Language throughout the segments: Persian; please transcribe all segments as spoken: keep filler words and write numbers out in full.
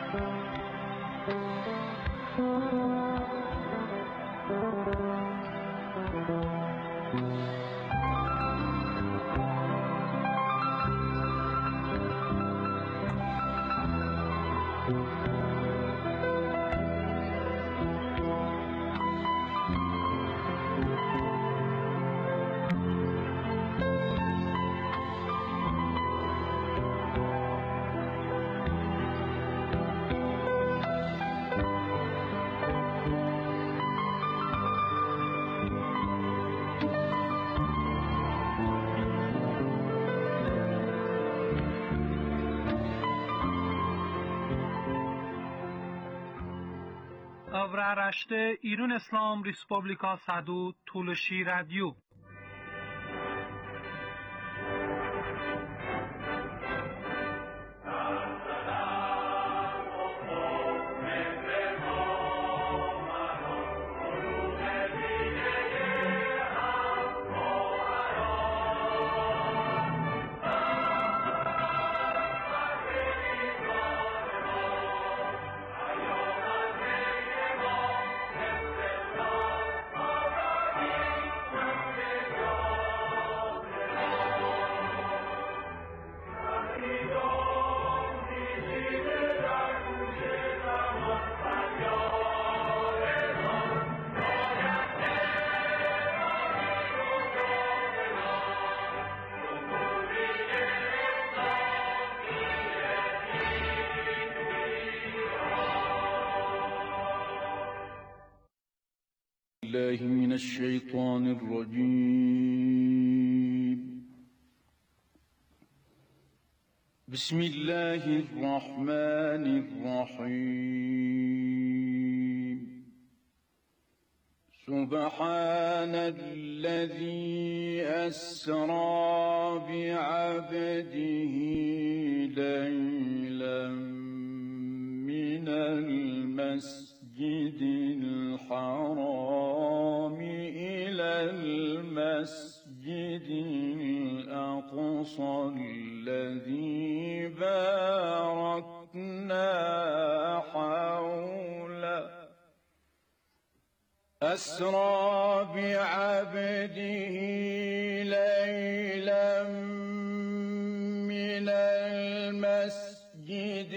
Avraaraște İran İslam Respublika Sadu Tulshi Radio. الله من الشيطان الرجيم. بسم الله الرحمن الرحيم. سبحان الذي أسرى بعبده ليلا من المسجد الحرام إلى المسجد الأقصى الذي باركنا حوله أسرى بعبده ليلا من المسجد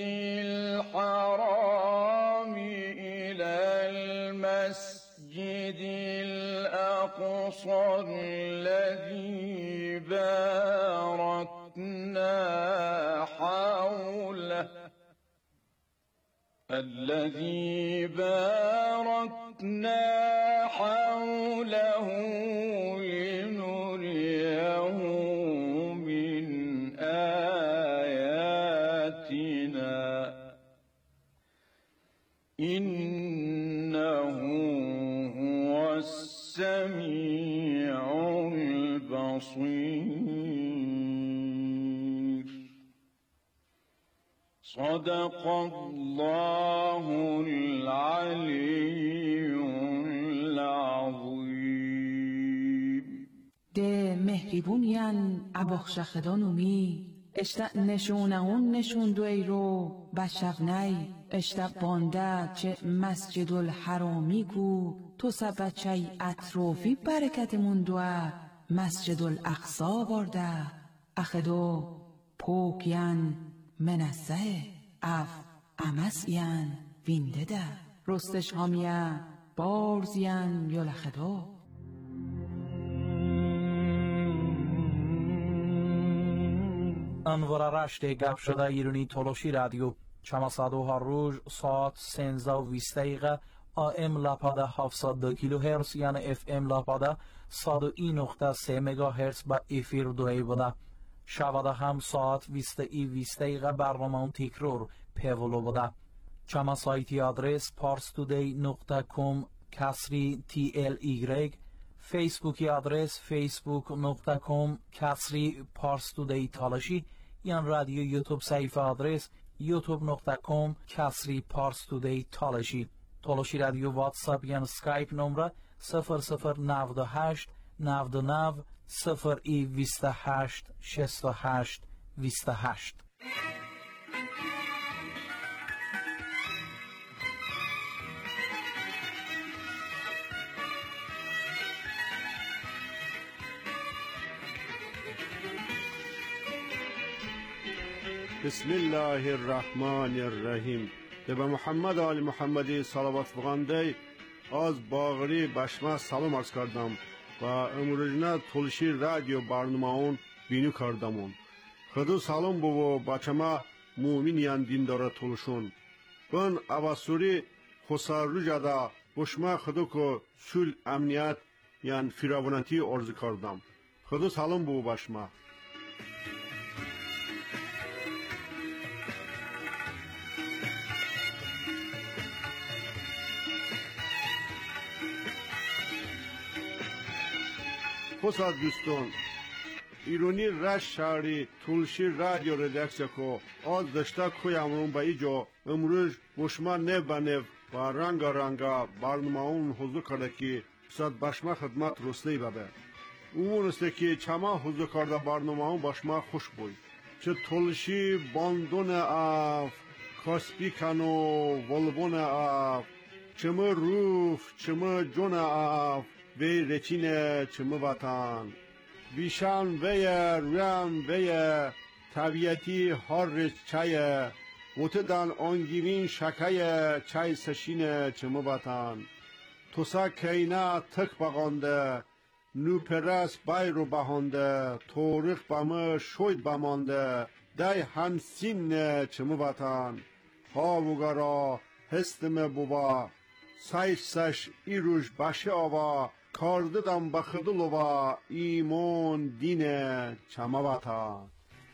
الحرام إلى المسجد الأقصى الذي باركنا حوله الذي باركنا حوله لنريه من آياتنا إنه هو السميع البصير. صدق الله العلي العظيم. ده مهربونیان ابخشخدانومی اشتا نشونهون نشوندو ای رو بشغنی اشتا بانده چه مسجد الحرامی کو تو سبچه اطرافی برکت موندوه مسجد الاقصا بارده اخدو پوکین منسه اف امسین وینده ده رستش هامیه بارزین یلخدو. انوار رشته گپ شده ایرانی تولوشی رادیو چما صدو هر روز ساعت سنزده و بیست دقیقه آم لپاده هفتصد و دو کیلو هرتز یعنی اف ام لپاده صد و این نقطه سه مگا هرتز با افیر دوی بوده. شباده هم ساعت بیست ای بیست دقیقه برنامه اون تکرار پیولو بوده. چما سایتی آدرس parstoday نقطه com کسری تی ال ایگرگ، فیسبوکی آدرس facebook نقطه com کسری parstoday تالشی، یان رادیو یوتیوب صفحه آدرس youtube نقطه com کسری parstoday تالشی. تالشی رادیو واتساپ یان سکایپ نمره صفر صفر نود و هشت نود و نه صفر ای بیست و هشت شصت و هشت بیست و هشت. بسم الله الرحمن الرحیم. به محمد آل محمد صلوات بخوانده از باغری بشما سلام عرض کردم و امروزنا تولشی رادیو برنامه‌ون بینو کردمون. خدا سلام بو بچما مومنیان دیندار تولشون. من اواسوری خسارو جدا بشما خدا کو سول امنیت یان فراوانتی عرض کردم. خدا سلام بو بشما. خوشا دوستان، ایرانی رش شهری تولشی رادیو ردکسیا کو از دشتا کوی امرون با ایجا امروز بشما نه بنف و رنگا رنگا برنامه اون حضور کرده که بسید بشما خدمت رسلی ببه. اون است که چما حضور کرده برنامه اون بشما خوش بوی. چه تولشی باندون اف، کاسپی کنو ولبون اف، چما روف، چما جون اف، وی رچینه چمو وطن بیشان وی روان وی طبیعتی هر چای وتدان آنگیوین شکای چای سشینه چمو وطن توسا کینا تک بغانده نو پرس بای رو بهانده تاریخ بامه شوید بمانده دای هنسین چمو وطن ها وگرا هستم بوبا سایش سش ایروش باشه آوا کارده دم بخدلوا ایمان دینه چماواتا.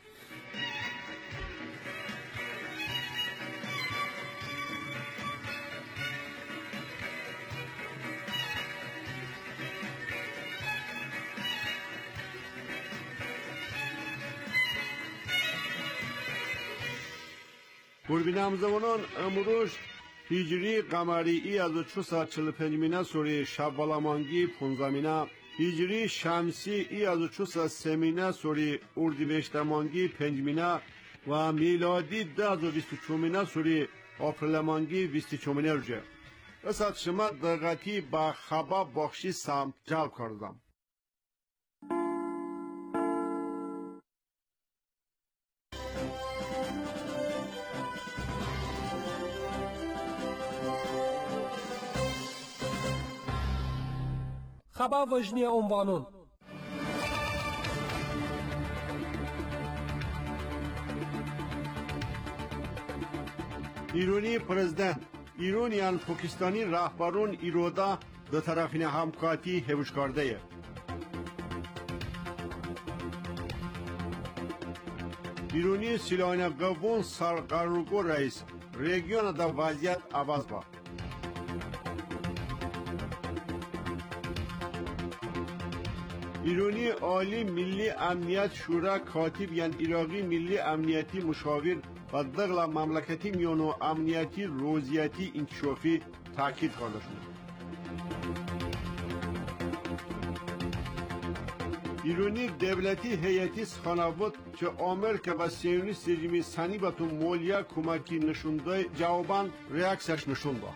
قربینم زمانان امروز هجری قمری ای از چهارصد و چهل و پنج مینه سوری شبالامانگی پونزده هجری شمسی ای از چهارصد و سه مینه سوری اردیبهشتمانگی پنج مینه و میلادی ده از بیست و چهار مینه سوری آپریلمانگی بیست و چهار مینه رجه. اسد شما دقیقی با خبر بخشی سمت جلب کردم. خبر وجنی عنوانون ایرانی پرزیدنت ایرانیان پاکستانی رهبرون ایرودا دو طرفین همکاتی هوش کرده. ایرانی سیلان قوون سرقرارگو رئیس ریگیون دا وضعیت عوض با. ایرانی عالی ملی امنیت شورا کاتب یان عراقی ملی امنیتی مشاور و دغلا مملکتی میانو امنیتی روزیتی انکشافی تاکید کرده شد. ایرانی دولتی هیئتی سخنگوی که آمریکا و سیونیست رژیم سنی به تو مولیا کمکی نشونده جواباً ریاکسش نشون داد.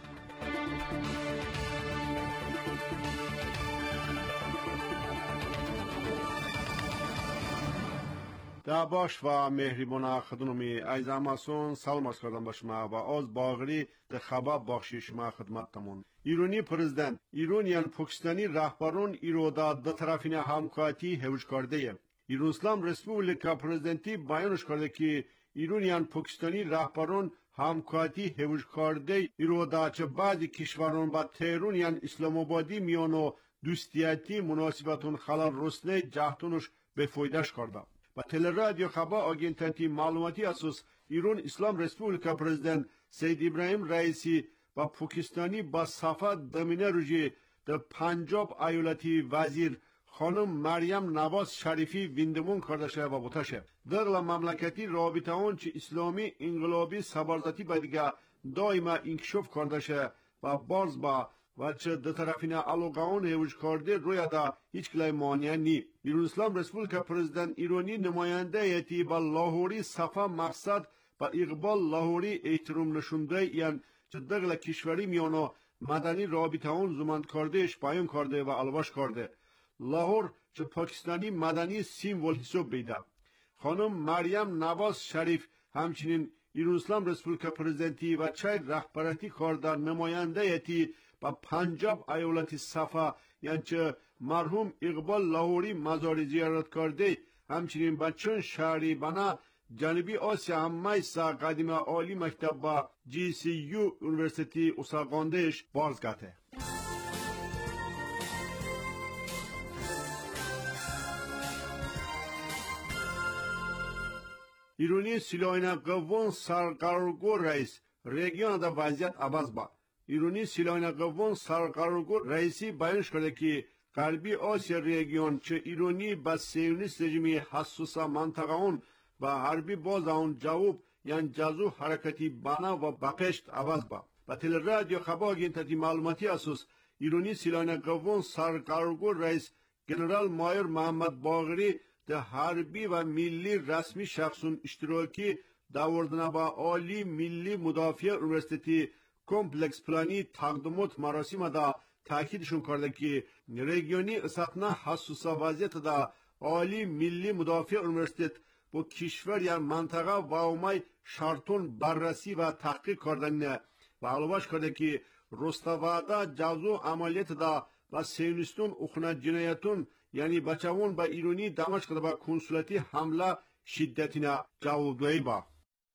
دعواش و مهربان خدمتی از اماسون سلام عرض کردم به شما و از باغری ده خبر بخشی شما خدمتتون. ایرانی پرزیدنت ایرانیان پاکستانی رهبران ایرودا دو طرفین همکاتی هوش کرده. ایران اسلام رسپوبلیکا پرزیدنتی بیانش کرده که ایرانیان پاکستانی رهبران همکاتی هوش کرده ایرودا چه بعضی کشوران با تهرانیان اسلام آبادی میانو دوستیاتی مناسبتون خلال رسنه جهتونش به فایدهش کرده. و تل رادیو خبر آگینتنتی معلوماتی اساس ایران اسلام رسپوبلیکا پرزیدنت سید ابراهیم رئیسی و پاکستانی با صفحه دمینه روژی در پنجاب ایالتی وزیر خانم مریم نواز شریفی ویندمون کرده شده و بوتشه. دغلا مملکتی رابطه اون چه اسلامی انقلابی سبارزاتی با دیگه دائما انکشاف کرده شده و باز با و چه دو طرفین علاقه‌ان هوش کرده روی دا هیچ کلای مانع نی. ایران اسلام رسپوبلیکا پرزیدنت ایرانی نماینده ایتی با لاهوری صفا مقصد با اقبال لاهوری احترام نشونده یعنی چه دغل کشوری میانو مدنی رابطه اون زمند کردهش بیان کرده و الواش کرده. لاهور چه پاکستانی مدنی سیمبل حساب بیده. خانم مریم نواز شریف همچنین ایران اسلام رسپولیکا پرزیدنتی و چای رهبرتی کردن نماینده‌ای با پنجاب ایالت صفا یعنی چه مرحوم اقبال لاهوری مزار زیارت کرده، همچنین با چند شهری بنا جنوبی آسیا همه سا قدیم عالی مکتب با جی سی یو یونیورسیتی اساقاندهش بازگاته. ایرانی سیلاینا قوون سرقرارگو رئیس رژیون دا وضعیت عوض با. ایرانی سیلاینا قوون سرقرارگو رئیسی بیان کرده که غربی آسیا رژیون چه ایرانی با سیونیست رژیمی حساسا منطقه اون و حربی باز اون جواب یعنی جزو حرکتی بنا و بقشت عوض با. و تل رادیو خبر گینتتی معلوماتی اساس ایرانی سیلاینا قوون سرقرارگو رئیس جنرال مایر محمد باقری ده حربی و ملی رسمی شخصون اشتراکی داوردن با عالی ملی مدافع یونیورسیتی کمپلکس پلانی تقدمات مراسم دا تاکیدشون کرده که رژیونی اساتنا حساسا وضعیت دا عالی ملی مدافع یونیورسیت با کشور یا منطقه و اومای شرطون بررسی و تحقیق کردن و علاوه کرده که رستوادا جزو عملیات دا و سیونیستون اخنا جنایتون یعنی بچه‌ون با ایرانی دمشق با کنسولاتی حمله شدتینا جوابگویی با.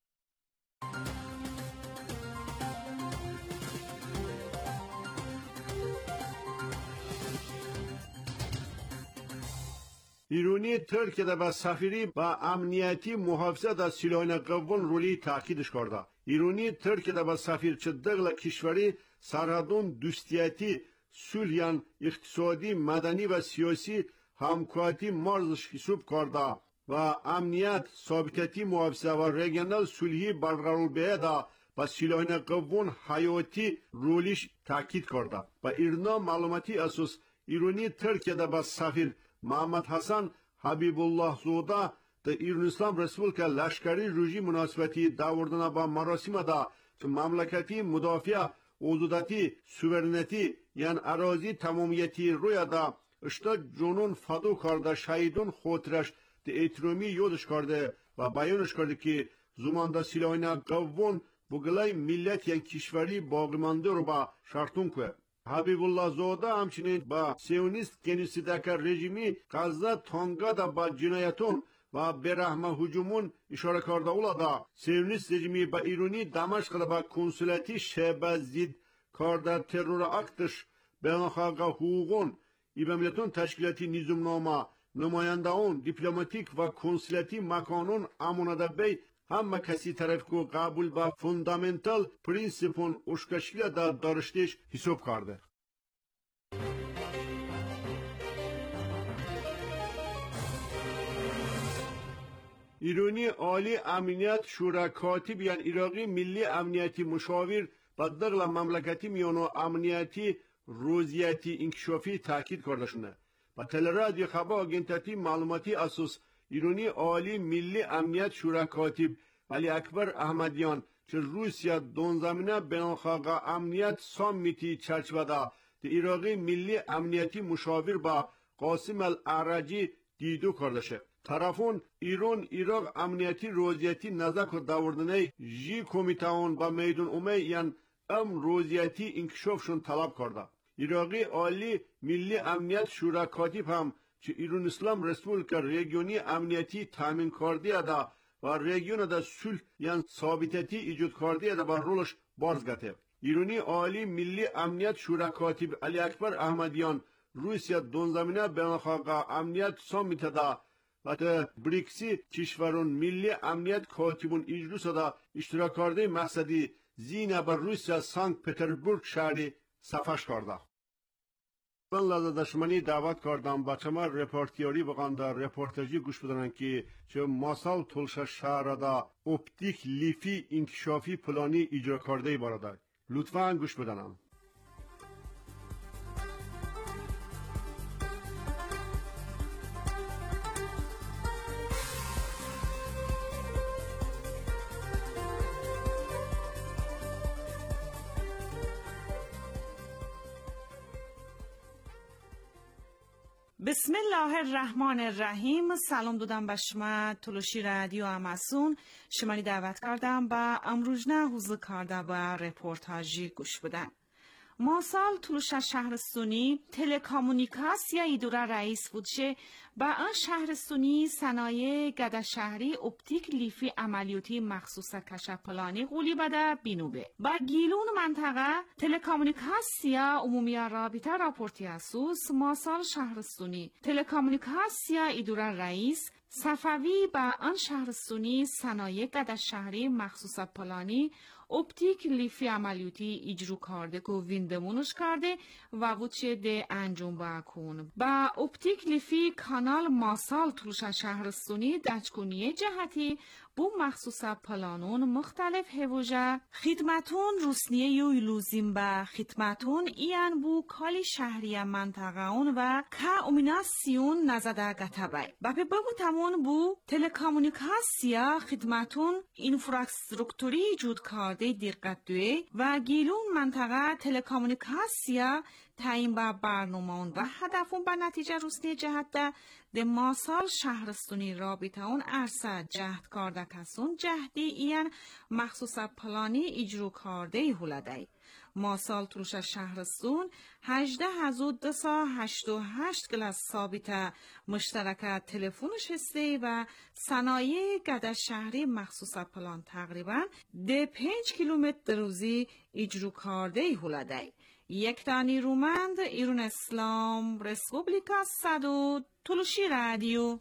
ایرانی ترکیه دا با سفیری با امنیتی محافظه دا سیلاینا قوون رولی تاکیدش کرده. ایرانی ترکیه دا با سفیر چه دغل کشوری سرحدون دوستیتی سولیان اقتصادی مدنی و سیاسی همکاری مرزش حساب کرده و امنیت ثابتتی محافظه و رژیونال صلحی برقرار بیاده و سیلاینا قوون حیاتی رولیش تاکید کرده. و ایرنا معلوماتی اساس ایرانی ترکیه دا با سفیر محمد حسن حبیب الله زوده در ایران اسلام رسپولیکا لشکری روژی مناسبتی داوردن با مراسم دا که مملکتی مدافع حدودی سوورنیتی یعنی اراضی تمامیتی روی دا اشتا جنون فدو کرده شهیدون خاطرش ده احترامی یادش کرده و بیانش کرده که زمانده سیلاینا قوون بگلای ملت یعنی کشوری باقی مانده رو با شرطون که حبیب الله زاده همچنین با سیونیست گنیسیدک رژیمی غزه تانگا دا با جنایتون و برحمه هجومون اشاره کرده اولا دا سیونیست رژیمی با ایرانی دمشق دا با کنسولاتی شبه زید کرده ترور اکتش بینالخالق حقوقون ایبامیتون تشکیلاتی نظامنامه نماینده اون دیپلماتیک و کنسولاتی مکانون امانده بی همه کسی طرف کو قبول با فوندامنتال پرینسیپون اشکشکیل دا دارشتش حساب کرده. ایرانی عالی امنیت شورا کاتب یعنی عراقی ملی امنیتی مشاور و دغل مملکتی میانو امنیتی روزیتی انکشافی تاکید کرده شده. با تلرادیو خبر آگنتاتی معلوماتی اساس ایرانی عالی ملی امنیت شورا کاتب علی اکبر احمدیان که روسیا دون زمینه بینالخالق امنیت سامیتی چرچوه دا عراقی ملی امنیتی مشاور با قاسم الاعرجی دیدو کرده شد. طرفون ایران عراق امنیتی روزیتی نزدیک داوردنه جی کمیتهون با میدون امیان ام روزیتی انکشافشون طلب کرده. عراقی عالی ملی امنیت شورا کاتب هم که ایران اسلام رسپولیکا رژیونی امنیتی تامین کرده دا و رژیون دا صلح یعنی ثابتتی ایجاد کرده دا با رولش بازگاته. ایرانی عالی ملی امنیت شورا کاتب علی اکبر احمدیان روسیا دون زمینه بینالخالق امنیت سامیت دا و در بریکسی کشورون ملی امنیت کاتبون اجلس دا اشتراک کرده مقصدی زینه بر روسیا سانت پترزبورگ شهری صفحش کرده. من لازم دشمنی دعوت کردم بچه ما رپورتیاری بگن در رپورتاجی گوش بدنن که چه ماسال تلش شهر دا اپتیک لیفی انکشافی پلانی اجرا کرده بارده. لطفاً گوش بدنم. بسم الله الرحمن الرحیم. سلام دادم به شما تلوشی رادیو اماسون. شماری دعوت کردم به امروزنه حضور کرده به رپورتاجی گوش بدن. ما سال تلوش شهرستونی تلکامونیکاسیا ایدوره رئیس بودشه با آن شهرستونی صنایع گده شهری اپتیک لیفی عملیاتی مخصوص کشپلانی قولی بده بینوبه با گیلون منطقه تلکامونیکاسیا عمومی رابطه راپورتی اسوس ما سال شهرستونی تلکامونیکاسیا ایدوره رئیس صفوی با آن شهرستونی صنایع گده شهری مخصوص پلانی اپتیک لیفی عملیاتی اجرو کرده که ویندمونش کرده و وچه ده انجام بکن. با اپتیک لیفی کانال ماسال تلوش شهرستونی دچکونیه جهتی بو مخصوص پلانون مختلف هوجه خدمتون روسنیه یوی لوزیم با خدمتون ایان بو کالی شهری منطقه اون و که اومیناسیون نزده گتبای با پی بگو تمون بو تلکامونیکاسیا خدمتون اینفراسترکتوری جود کرده دقت دوی و گیلون منطقه تلکامونیکاسیا تعیین با برنامه‌ون و هدفون به نتیجه روسنی جهت ده ده ماسال شهرستونی رابطه اون عرصه جهد کرده کسون جهدی این مخصوص پلانی اجرو کرده هولده ماسال تروش شهرستون هجده هزار دویست و هشتاد و هشت گلاس ثابته مشترک تلفنش هسته و صنایع گده شهری مخصوص پلان تقریبا ده پنج کیلومتر روزی اجرو کرده هولده یک تانی رومند ایران اسلام رسپوبلیکا صدو تلوشی رادیو.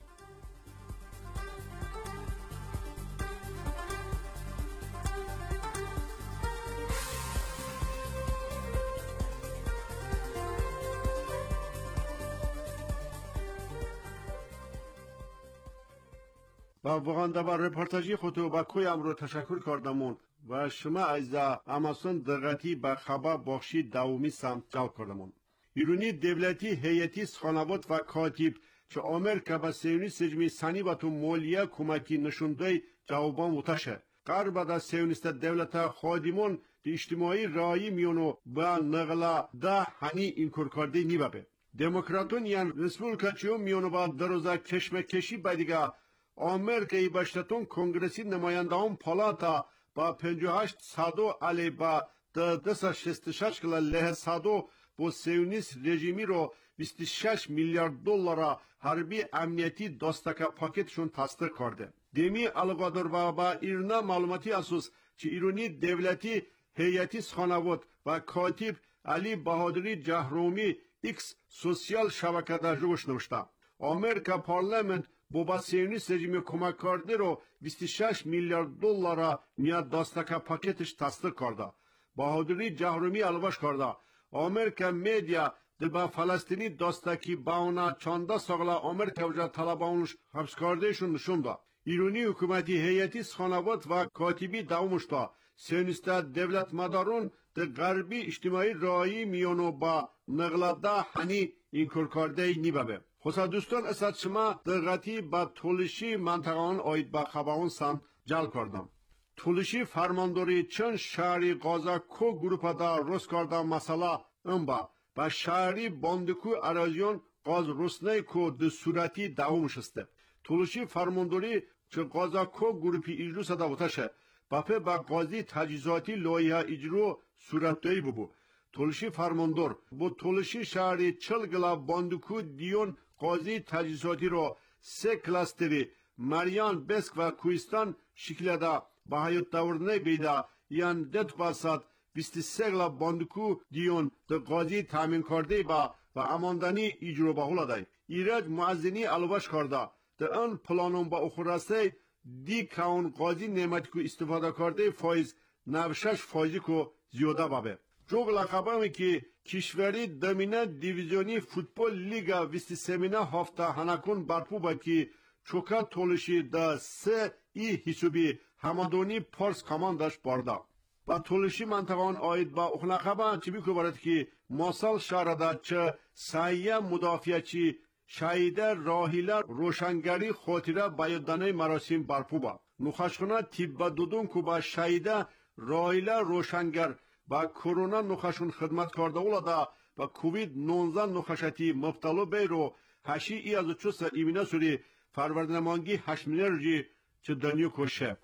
با واقعا در رپورتاجی خود و با کوی امرو تشکر کردمون و شما از اماسون دقتی به خبر بخشی دومی سمت جلب کردمون. ایرانی دولتی هیئتی سخنوات و کاتب که آمریکا به سیونی سجمی سنی و تو مولیه کمکی نشونده جوابان متشه. قرب دا سیونیست دولت خادمون دی اجتماعی رایی میونو با نغلا ده هنی این کار کرده نیبه. دموکراتون یان رسپولیکا چیو میونو با دروزا کشمکشی بدیگه آمریکایی باشتون کنگرسی نمایندهان پالاتا با پنجاه و هشت صدو علی با دویست و شصت و شش کلا له صدو با سیونیست رژیمی رو بیست و شش میلیارد دلار حربی امنیتی دستک پاکتشون تصدیق کرده. دمی علاقادار با با ایرنا معلوماتی اساس که ایرانی دولتی هیئتی سخنوات و کاتب علی بهادری جهرومی ایکس سوسیال شبکه در جوش نوشته. آمریکا پارلمنت با سیونیست رژیم کمک کرده رو بیست و شش میلیارد دلار میاد دستک پاکتش تصدیق کرده. بهادری جهرومی الواش کرده. آمریکا میدیا با فلسطینی دستکی باونا چانده ساغلا آمریکا وجه طلبانش حبس کردهشون نشون ده. ایرانی حکومتی هیئتی سخنوات و کاتبی دومش ده. سیونیست دولت مدارون در غربی اجتماعی رایی میونو با نغلاده هنی این کار کرده نیبه. خوصا دوستان اسد شما دقتی با تولشی منطقان آید با خبران سم جل کردم. تولشی فرمانداری چند شهری غازه کو گروپا دا روز کرده مسئله ام با با شهری باندکو ارازیون غاز روسنه کو ده صورتی دومش استه. تولشی فرمانداری چه غازه کو گروپی اجرو سده بوتشه باپه با غازی تجهیزاتی لایحه اجرو صورت دایی ببو. تولشی فرماندار با تولشی شهری چل گلا باندکو دیون قاضی تجهیزاتی رو سه کلاستری مریان بسک و کویستان شکل دا به حیات دورنه بیده یان دت باسد بیست و سه گلا باندکو دیون ده قاضی تامین کرده با و اماندنی اجرو با هلاده ایراد معزنی الواش کرده ده ان پلانون با اخورسته دی کون قاضی نعمتی که استفاده کرده فایز نوشش فایزی که زیاده بابه. çok lakabı ki kişveri damine divizyoni futbol liga visti semina hafta hanakun barpuba ki çoka toluşi da se i hisubi hamadoni pars kamandaş barda. Ba toluşi mantagan ait ba lakaba çibi kubaret ki masal şarada çı sayya mudafiyaçi şahide rahiler roşangari khotira bayodane marasim barpuba. Nukhashkhana tibba dudun kuba şahide rahiler roşangar با کرونا نخشون خدمت کرده اولادا و کووید نوزده نخشتی مبتلا بیرو هشی ای از چو سر ایمینا سوری فروردنمانگی هشت منرژی چه دنیو کشه.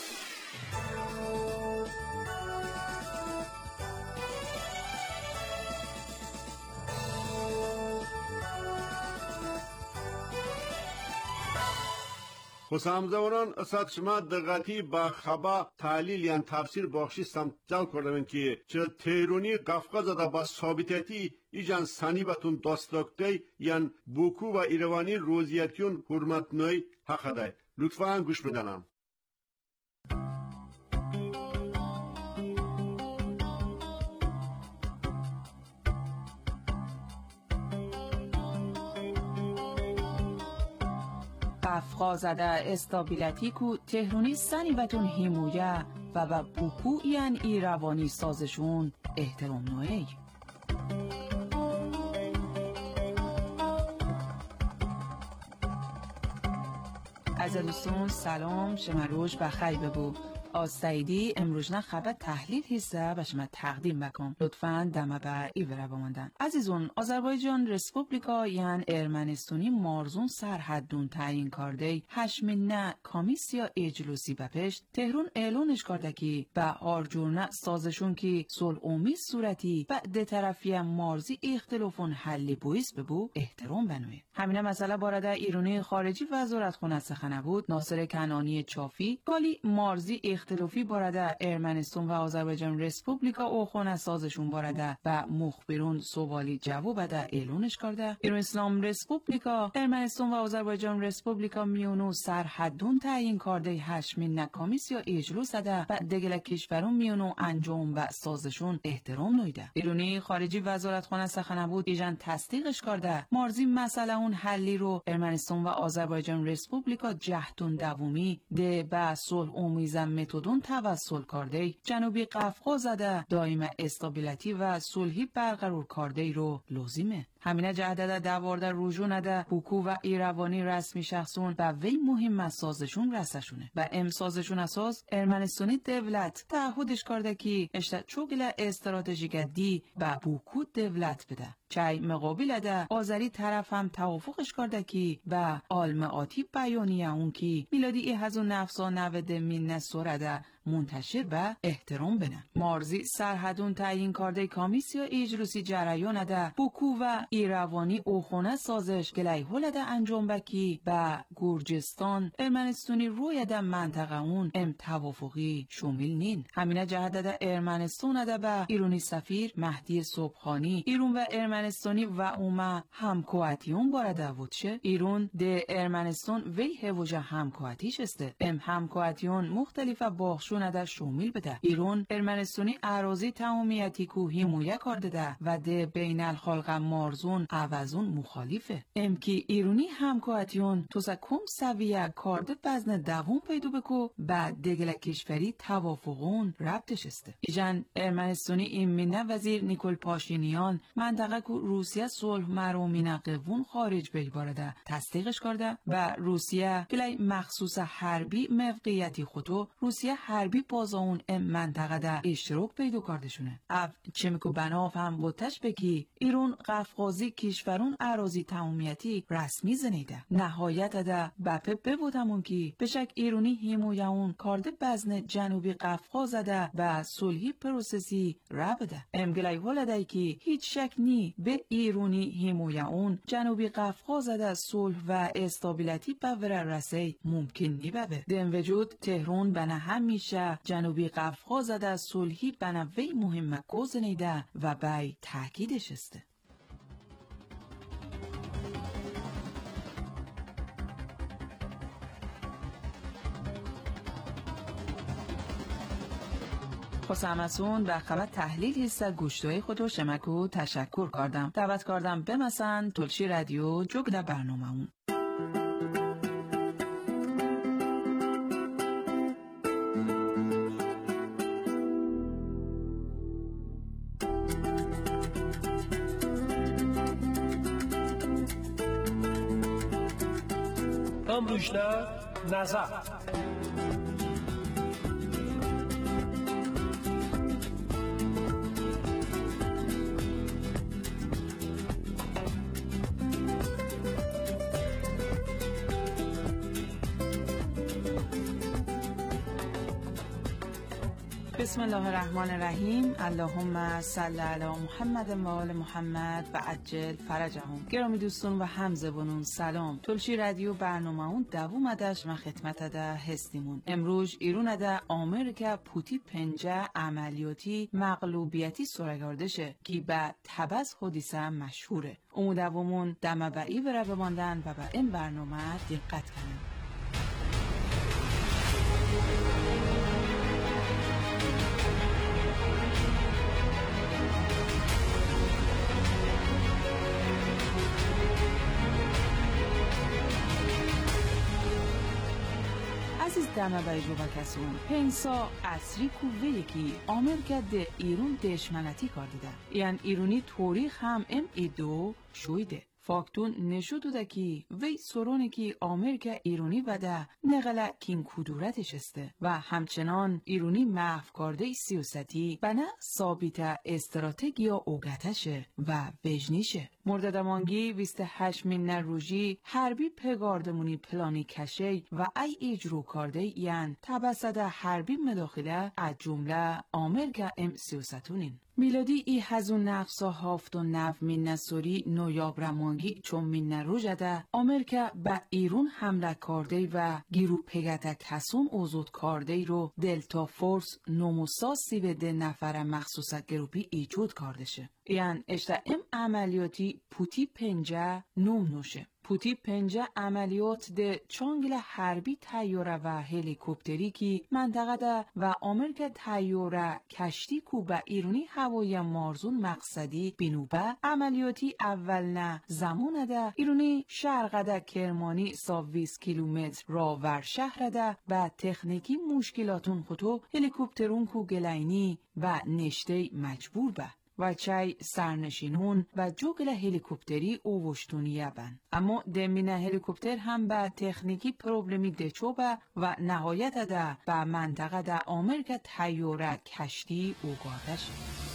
خسامزوران اسات شما دقتی با خبا تحلیل یان تفسیر بخشی سمجل کردن که چه تیرونی قفقاز دا با ثابتیتی ایجان سانی باتون داستاکتی یان بوکو و ایروانی روزیتیون حرمت نوی حق دای. لطفاً گوش بدنم. قفقازده استابیلتی کو تهرونی سنی بتون هیمویه و با بوکو این ایروانی سازشون احترام نوعی. از دوستون سلام، شما روش بخیر ببو. از سعیدی امروز نه خبر تحلیل حصه و شما تقدیم بکن. لطفاً دمه به ایوره بماندن. عزیزون، آذربایجان رسپوبلیکا یعن ارمنستانی مارزون سرحدون تعیین کرده هشمینه کمیسیا اجلوسی بپشت تهرون اعلانش کرده که به آرجورنه سازشون که صلح امید صورتی بعد طرفی مارزی اختلافون حلی بویس ببو احترام بنوی. همینه مسئله بارده ایرانی خارجی وزارت خونه سخنه بود ناصر کنانی چافی گالی مارزی اختلافی بارده ارمنستان و آذربایجان رسپوبلیکا او خونه سازشون بارده و مخبرون سوالی جواب بده اعلانش کرده. ایران اسلام رسپوبلیکا ارمنستان و آذربایجان رسپوبلیکا میونو سرحدون تعیین کرده هشمین نکامیس یا اجلوس ده و دگل کشورون میونو انجام و سازشون احترام نویده. ایرانی خارجی وزارت خانه سخنه بود ایجان تصدیقش کرده مارزی مسئله اون حلی رو ارمنستان و آذربایجان رسپوبلیکا جهتون دومی ده به صلح امیزم متدون توسل کرده جنوبی قفقاز ده دائم استابیلیتی و صلحی برقرار کرده رو لازمه. همینه جهده دوارده روژونه ده بوکو و ایروانی رسمی شخصون و وی مهم سازشون رسشونه و ام سازشون اساس ارمنستانی دولت تعهدش کرده که اشتا چوگل استراتژیک دی و بوکو دولت بده. چای مقابل ده آذری طرف هم توافقش کرده که و آلماتی بیانیه اون که میلادی هزو نفسا نوده من نسورده منتشر و احترام بنه. مارزی سرحدون تعیین کرده کمیسیا اجلوسی جریان ده بوکو و ایروانی اوخونه سازش گلی هول ده انجام بکی و گرجستان ارمنستانی روی ده منطقه اون ام توافقی شامل نین. همینه جهده ده ارمنستان ده به ایرانی سفیر مهدی صبحانی ایرون و ارمنستانی و اومه همکواتیون بارده وودشه ایرون ده ارمنستان وی هوجه همکواتیش استه ام همکواتیون مختلف باخشون ده شامل بده. ایران ارمنستانی اراضی تمامیتی کو حمایت کرده ده و ده بین الخلق مارزون عوضون مخالفه. ام کی ایرانی همکاتیون تو سکم سویه کرده بزن دوم پیدا بکو بعد دگل کشوری توافقون ربطش استه. ایجان ارمنستانی ایمینه وزیر نیکول پاشینیان منطقه کو روسیه صلح مرامین قوون خارج بی بارده تصدیقش کرده و روسیه گلی مخصوص حربی موقعیتی خودو روسیه حربی باز اون ام منطقه ده اشتراک پیدا کرده شونه. اف چمیکو بناف هم بودتش بکی ایران قفقازی کشورون اراضی تمامیتی رسمی زنیده. نهایت ده بپه ببودمون که بشک ایرانی حمایت اون کارده بزن جنوبی قفقاز ده و صلحی پروسسی ربده. امگلای ولدهی که هیچ شک نی به ایرانی حمایت اون جنوبی قفقاز ده صلح و استابیلیتی بوره رسی ممکن نی ببه. دم وجود تهران بنا همیشه جنوبی قفقاز ده صلحی بنا وی مهمه کوزنیده و بای تاکیدش استه. خسامسون به خبر تحلیل حصه گوشتوی خود رو شمکو تشکر کردم. دعوت کردم بمسن تلشی رادیو جگده برنامه اون. امروزنا نظر بسم الله الرحمن الرحیم. اللهم صل علی محمد و آل محمد و عجل فرجهم. گرامی دوستان و همزبانون سلام. تلشی رادیو برنامه اون دوم ادش و خدمت ده هستیمون. امروز ایرون ده آمریکا پوتی پنجه عملیاتی مغلوبیتی سرگاردشه که به تبس حدیثه مشهوره. اون دومون دم بایی بره بماندن و به این برنامه دقت کنیم. عزیز دمه بای جو کسون پنسا اصری کووه کی آمریکا ده ایرون دشمنتی کردیده. یعنی ایرونی توریخ هم ام ایدو شویده. فاکتون نشود ده کی وی سرونه کی آمریکا ایرونی وده نقله کین کدورتش استه و همچنان ایرونی محو کرده سیاستی بنا ثابت استراتژیا اوگتشه و وجنیشه. مورد دمانگی بیست و هشت مین روژی حربی پگاردمونی پلانی کشه و ای اجرو کرده یعن تبسد حربی مداخله از جمله آمریکا ام سیاستونین. میلادی ای هزون نقصا هافت و نف مین نسوری نویاب رمانگی چون مین روژده آمریکا به ایرون حمله کرده و گیرو پگت کسون اوزود کرده رو دلتا فورس نوموساسی به ده نفر مخصوص گروپی ایجود کردشه. یعنی اشتا ام عملیاتی پوتی پنجه نوم نوشه. پوتی پنجه عملیات ده چانگل حربی تیاره و هلیکوپتری کی منطقه ده و آمریکا تیاره کشتی کو به ایرانی هوای مارزون مقصدی بینوبه عملیاتی اول نه زمان ده ایرانی شرق ده کرمانی ساویس کیلومتر را ور شهر ده و تکنیکی مشکلاتون خطو هلیکوپترون کو گلینی و نشته مجبور به و چای سرنشینون و جوگل هلیکوپتری اووشتونیه بن. اما دمینه هلیکوپتر هم به تکنیکی پروبلمی دچوبه و نهایت ده به منطقه ده آمریکا تیاره کشتی اوگارده شد.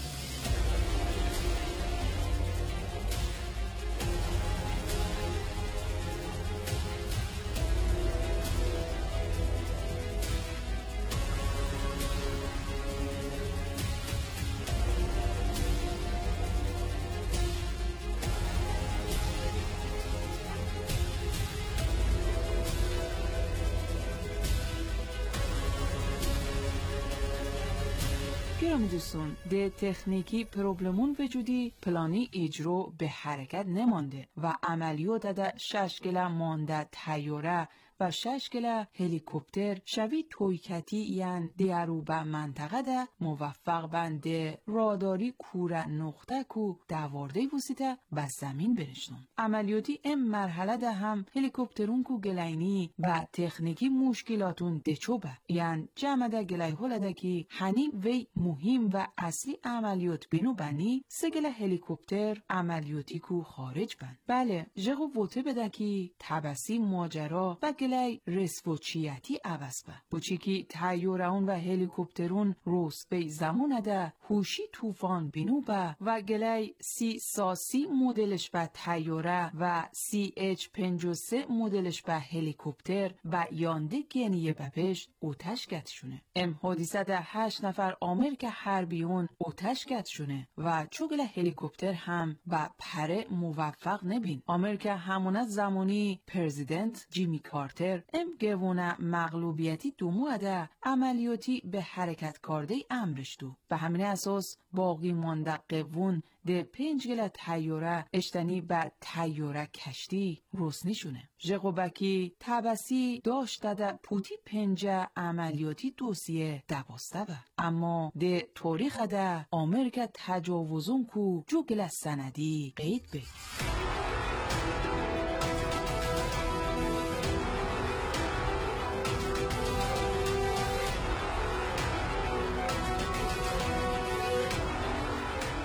گرامی دوستان ده تکنیکی پروبلمون وجودی پلانی اجرو به حرکت نمانده و عملیات ده ششگله مانده تیاره و ششگله هلیکوپتر شوی تویکتی یعن دیارو به منطقه ده موفق بنده راداری کوره نقطه کو دوارده وسیطه و زمین برشتون. عملیاتی ام مرحله ده هم هلیکوپترون کو گلینی و تکنیکی مشکلاتون دچوبه یعن جمع ده گلی هوله کی هنی وی مهم و اصلی عملیات بینو بنی سگل هلیکوپتر عملیاتی کو خارج بند. بله جغو ووته بده کی تبسی ماجرا و گلی رسوچیتی عوض به بچی کی تیارون و هلیکوپترون روز به زمان ده هوشی توفان بینو به و گلی سی ساسی مدلش به تیاره و سی اچ پنجاه و سه مدلش به هلیکوپتر و یانده گنیه بپشت اوتشگت شونه. ام حادیثه ده هشت نفر آمریکا حربیون اوتشگت شونه و چوگل هلیکوپتر هم با پره موفق نبین. آمریکا همونت زمانی پرزیدنت جیمی کارتر ام گوونه مغلوبیتی دومو ده عملیاتی به حرکت کرده امرش دو. به همین اساس باقی مانده قوون ده پنج گل تیاره اشتنی به تیاره کشتی روسنیشونه. جقوبکی تبسی داشته ده پوتی پنجه عملیاتی دوسیه دباسته به. اما ده تاریخ ده آمریکا تجاوزون کو جو گل سندی قید به.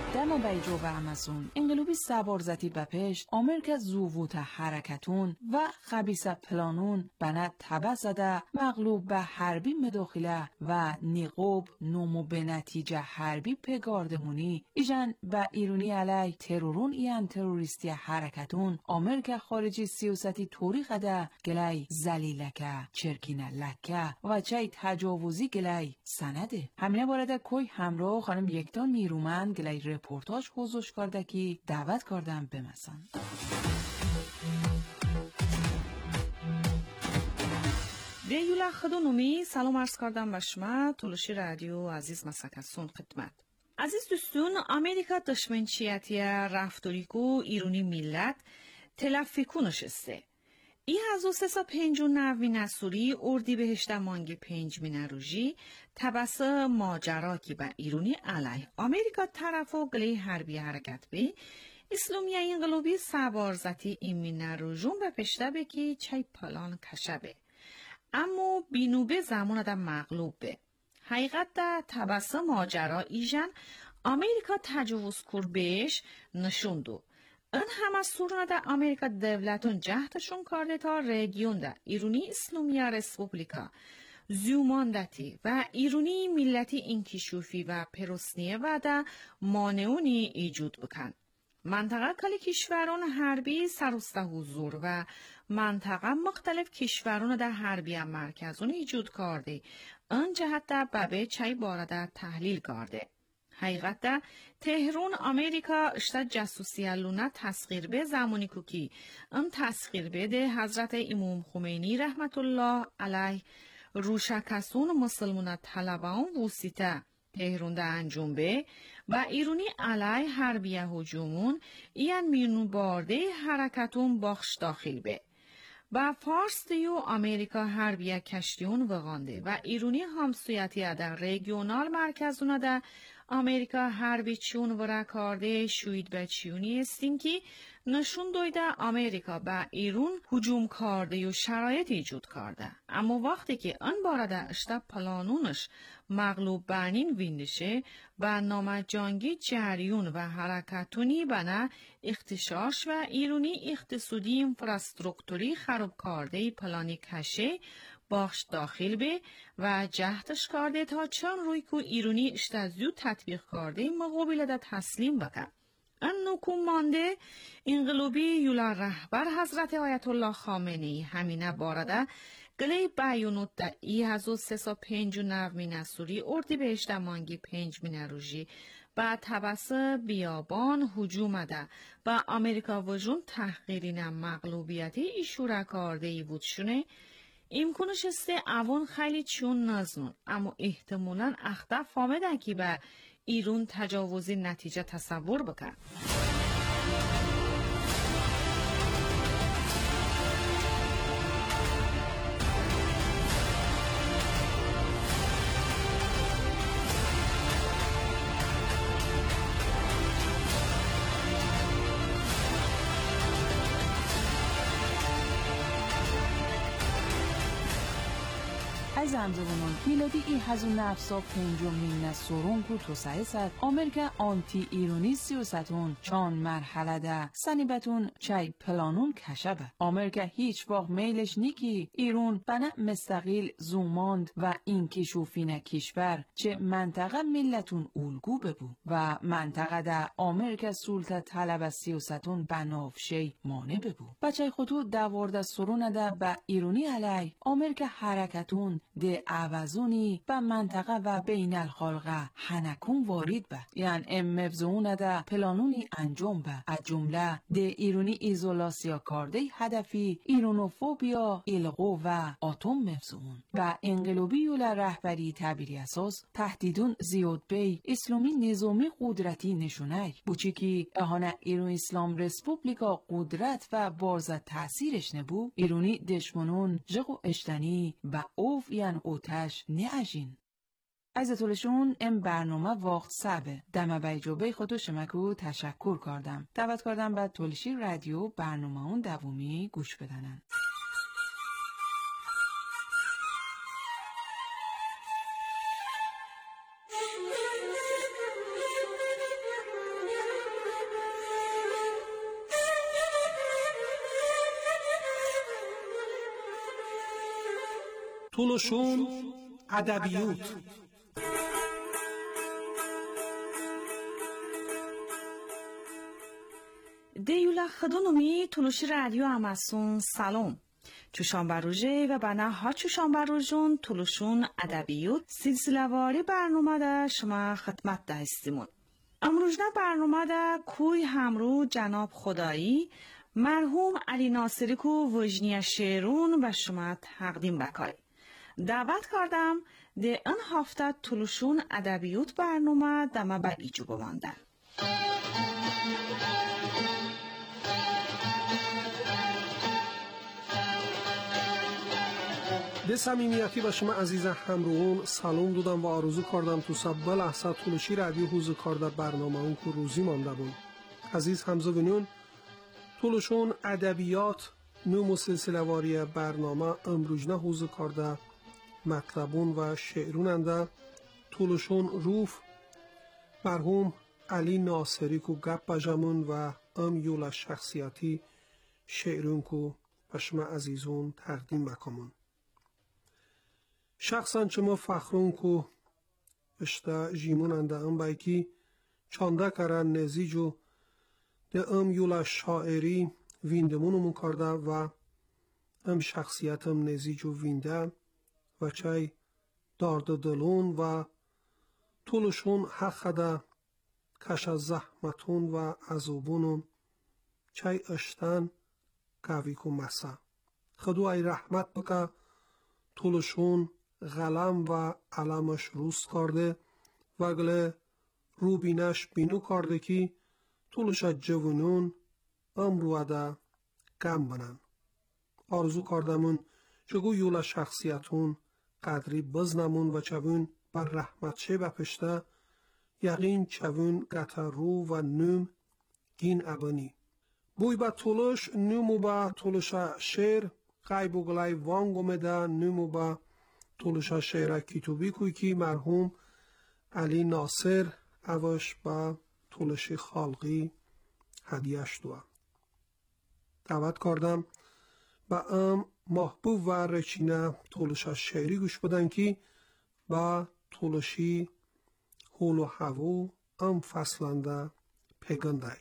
دم بیجو و امازون انقلوبی سبارزتی بپشت آمریکا زووت حرکتون و خبیث پلانون بنا تبع زده مغلوب به حربی مداخله و نیقوب نومو به نتیجه حربی پگاردمونی ایجن به ایرونی علی ترورون ایان تروریستی حرکتون آمریکا خارجی سیاستی طوری قده گلی زلیلکه چرکینه لکه و چای تجاوزی گلی سنده. همینه بارده کوی همراه خانم یکتا نیرومند گلی رپورتاج حوزش کرده که دعوت کردم بمسن. دیولا خدونومی سلام عرض کردم به شما تولوشی رادیو عزیز مسکسون خدمت. عزیز دوستون امریکا دشمنچیتی رفتاریکو ایرانی ملت تلفی کنشسته. ای هزار و سیصد و پنجاه و نه نسوری اردی بهشت مانگی پنج مینروژی تبس ماجرا کی به ایرانی علیه امریکا طرف و گلی حربی حرکت بی اسلامی انقلابی سوارزتی این مینروژون به پشته بکی چای پلان کشبه اما بینوبه زمان دا مغلوب به حقیقت دا تبس ماجرا ایجن امریکا تجاوز کر بهش نشوندو. این همه سورنا دا امریکا دولتون جهتشون کرده تا رژیون دا ایرانی اسلامی رسپوبلیکا زیوماندتی و ایرانی ملتی انکشافی و پروسنیه و دا مانعونی ایجود بکن. منطقه کلی کشوران حربی سروسته حضور و منطقه مختلف کشوران در حربی هم مرکزون ایجود کرده. این جهت دا بابه چای بارده تحلیل کرده. حقیقت ده تهران امریکا اشتا جاسوسی لونه تسخیر به زمانی کوکی ام تسخیر به ده حضرت امام خمینی رحمت الله علیه روشکسون مسلمان طلبان وسیطه تهران ده انجام به و ایرانی علیه حربیه هجومون این میرنو بارده حرکتون باخش داخل به و فارس دیو امریکا حربیه کشتیون وغانده و ایرانی همسویتی در رژیونال مرکزونه ده امریکا حربی چون ورا کرده شوید به چیونی استیم که نشون دویده امریکا به ایران هجوم کرده و شرایط ایجود کرده. اما وقتی که ان بارده اشتا پلانونش مغلوب بانین ویندشه و نام جنگی جریون و حرکتونی بنا اختشاش و ایرانی اقتصادی انفراسترکتوری خراب کرده پلانی کشه باخش داخل به و جهتش کرده تا چند روی که ایرانی اشتازیو تطبیق کرده مقابل دا تسلیم بکن. ان نکوم مانده انقلابی یولا رهبر حضرت آیت الله خامنه‌ای همینه بارده گلی بیانات دا ای هزار و سیصد و پنجاه و نه مینسوری اردی بهشت مانگی پنج مینروژی با تبس بیابان هجوم ده و امریکا وجون تحقیرین مغلوبیتی ایشوره کرده ای بود شونه امکانش است اوان خیلی چون نزنون اما احتمالاً اخته فهمیدن که به ایران تجاوزی نتیجه تصور بکن. از همزبانان میلادی ای هزار و نهصد و پنجاه نسورون کو توسعه سد امریکا آنتی ایرانی سیاستون چان مرحله ده سنیبتون چای پلانون کشبه. امریکا هیچ وقت میلش نیکی ایران بنا مستقل زوماند و این کشوفینه کشور چه منطقه ملتون اولگو ببو و منطقه ده امریکا سلطه طلب سیاستون بنافشی مانع ببو. بچه خودو دوارده سرونه ده به ایرانی علی امریکا حرکتون ده عوضونی به منطقه و بین الخلقه حنکون وارد به یعنی ام مفزونه ده پلانونی انجام به از جمله ده ایرانی ایزولاسیا کرده هدفی ایرانوفوبیا القو و آتوم مفزون و انقلابی یولا رهبری تعبیری اساس تهدیدون زیاد بی اسلامی نظامی قدرتی نشونه بوچی که اهانه ایران اسلام رسپوبلیکا قدرت و بارز تاثیرش نبو ایرانی دشمنون جغو اشتنی و اوف یعن اوتش نیاجین. از طولشون این برنامه وقت سبه دم بیجوبه خودو شمکو تشکر کردم دعوت کردم به تولشی رادیو برنامه اون دومی گوش بدنن. تولشون ادبیات. دیولا خدونومی تولوشی رادیو اماسون سلام. چوشان بروژه و بنا ها چوشان بروژون تولوشون ادبیات سلسله واری برنامه ده شما خدمت ده استیمون. امروزنا برنامه ده کوی همرو جناب خدایی مرحوم علی ناصری کو وجنی شیرون و شما تقدیم بکای. دعوت کردم ده این هفته تولوشون ادبیات برنامه دمه با ایجو بمانده. به صمیمیتی به شما عزیز همراهان سلام دادم و آرزو کردم تو سب لحظه تولوشی رادیو حوزه کرده برنامه اون که روزی مانده بود. عزیز همزگونیون تولوشون ادبیات نوم و سلسله واری برنامه امروزنه حوزه کرده مطلبون و شعروننده تولوشون روف مرحوم علی ناصری کو گپ بجمون و ام یولا شخصیتی شعرون کو به شما عزیزون تقدیم بکمون. شخصا چما فخرون کو اشتا جیمون انده ام بایکی چانده کرن نزیجو ده ام یولا شاعری ویندمونمون کرده و ام شخصیتم نزیجو وینده و چای دارد دلون و طولشون حق ده کش از زحمتون و عذوبونون چای اشتن کاویکو مسا خدو ای رحمت بکه طولشون غلم و علمش روز کرده و گله رو بینش بینو کرده که طولش جوانون امرو ده گم بنن. آرزو کردمون چگو یولا شخصیتون قدری بزنمون و چوون بر رحمت شه بپشته یقین چوون گتر رو و نوم گین ابانی. بوی با طولش نومو با طولش شیر قیب و گلای وانگو مده نومو با طولش شعر کتوبی کوی که مرحوم علی ناصر اوش با طولش خالقی هدیهش دو. دعوت کردم با ام محبوب و رچینه طولش شعری گوش بدن که با طولشی هول و هوو ام فصلنده پگنده.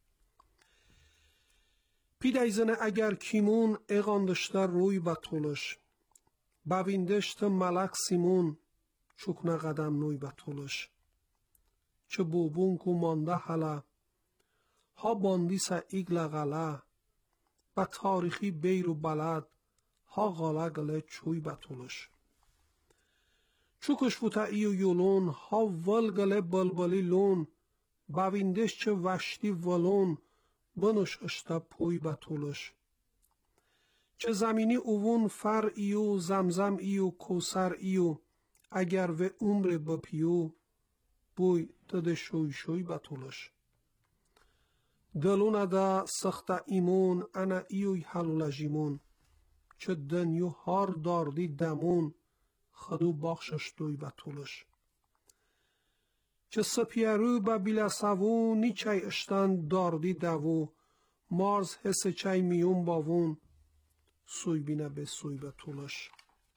پیدایزنه اگر کیمون اغاندشته روی با طولش باویندشت ملک سیمون چکنه قدم نوی با طولش چه بوبون کو مانده حالا ها باندیسه ایگل غلا با تاریخی بیر و بلد ها غاله گله چوی با طولش چوکش فوتا ایو یولون ها ول گله بلبلی لون باویندش چه وشتی ولون بنوش اشتا پوی با طولش چه زمینی اوون فر ایو زمزم ایو کوسر ایو اگر و عمر بپیو بوی تده شوی شوی با طولش دلونه دا سخت ایمون انا ایوی حلول جیمون چه دنیو هار داردی دمون خدو باخشش دوی با طولش چه سپیرو با بیلا سوو نی چای اشتن داردی دوو مارز حس چای میون باوون سوی بینه به سوی با طولش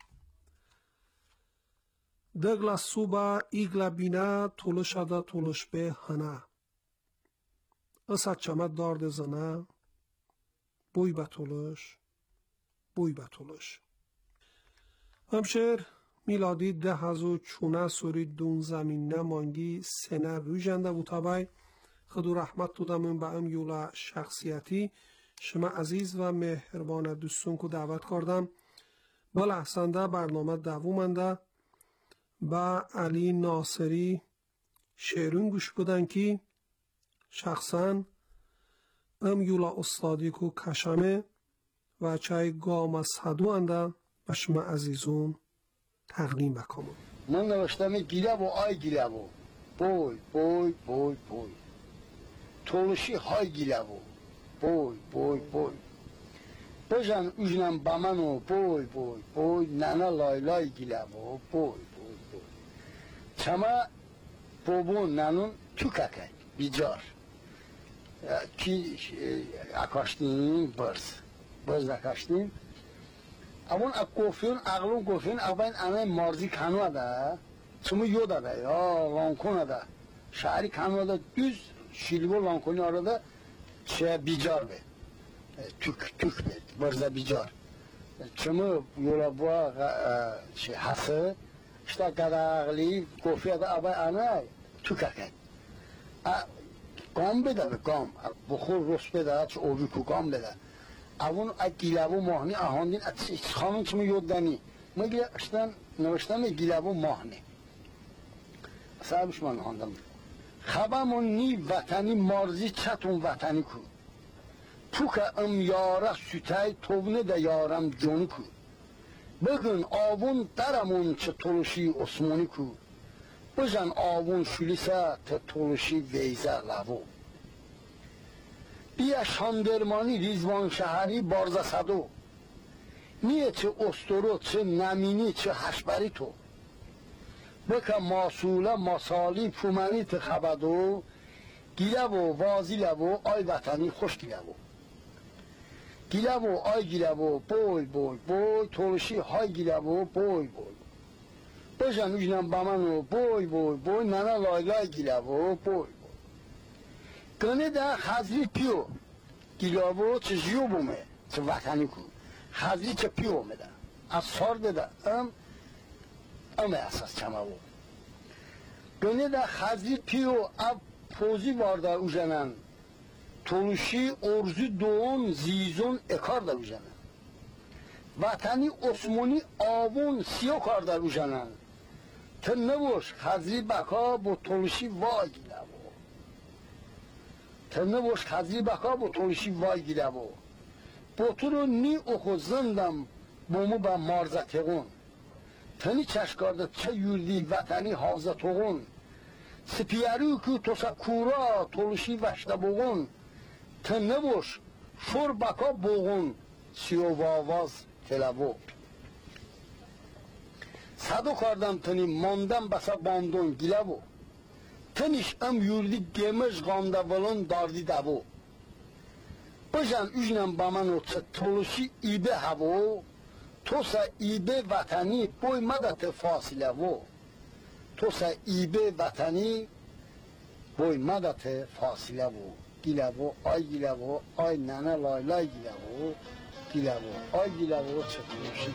دگلا سوبا ایگلا بینه طولش دا طولش به هنه اسد چمت دارد زنه بوی با طولش بوی با طولش همشر میلادی ده هزو چونه سوری دون زمین نمانگی سنه روژنده و تابای خدو رحمت دادم با ام یولا شخصیتی شما عزیز و مهربان دوستون کو دعوت کردم با لحظنده برنامه دوومنده با علی ناصری شعرون گوش بدن که شخصا ام یولا استادی کو کشمه و چای گام صدو انده و شما عزیزون تقدیم بکنم. من نوشتم گیله و آی گیله و بوی بوی بوی بوی تولشی های گیله و بوی بوی بوی بجن اجنم بمنو بوی بوی بوی ننه لای لای گیله و بوی بوی بوی چما بوبون ننون تو ککک بیجار کی اکاشتیم برز برز اکاشتیم اون اکوفیون اغلون کوفیون اون انا مارزی kanada çımı yoda da ya Lankona da şehri Kanada düz Şilvo Lankoni arada şey bicar be Türk Türk be barza bicar çımı yola bu şey hası işte kadağlı kofiye da abay ana Türk akay gam beda be gam bukhur rus beda ço ovi ku gam beda avun akilavu mahni ahandin xanun çımı yodani مگه اشتن نوشتن گیلابو ماهنه صاحبش من خواندم خبمون نی وطنی مارزی چتون وطنی کو تو که ام یاره sütay tovne de yarem joni ku bugün avun daramon çe toluşi osmani ku buzan avun şulisa te toluşi veyza lavo بیا شاندرمانی ریزوان شهری بارزا صدو نیه چه استرو چه نمینی چه حشبری تو بکه ماسوله ماسالی پومنی ته خبدو گیله و وازیله و آی وطنی خوش گیله و گیله و آی گیله و بوی بوی بوی تولشی های گیله و بوی بوی بجن اجنم بمنو بوی بوی بوی نانا لای لای گیله و بوی بوی گنه ده خزری پیو گیله و چه جیو بومه چه وطنی کو خزری چه پیو میده از سارده ده ام ام اساس چماو گنه ده خزری پیو اب پوزی وارده اوژنن تولوشی ارزی دون زیزون اکار ده اوژنن وطنی اسمونی آوون سیو کار ده اوژنن تن نبوش خزری بکا با تولوشی وای گیله بو تن نبوش خزری بکا با تولوشی وای گیله بو بطورو نی اخو زندم بومو با مارزه تغون تنی چشکارده چه یوردی وطنی حافظه تغون سپیاریو که توسا کورا تولوشی وشته بغون تن نبوش شور بکا بغون سیو واواز تلوو صدو کردم تنی ماندم بسا باندون گیلوو تنیش ام یوردی گمش غانده بلون داردی دوو بجن اجنم با منو چه تولوشی ایبه هوو توسا ایبه وطنی بوی مدت فاصله و توسا ایبه وطنی بوی مدت فاصله و گیله و آی گیله و آی ننه لای لای گیله و گیله و آی گیله و چه تولوشی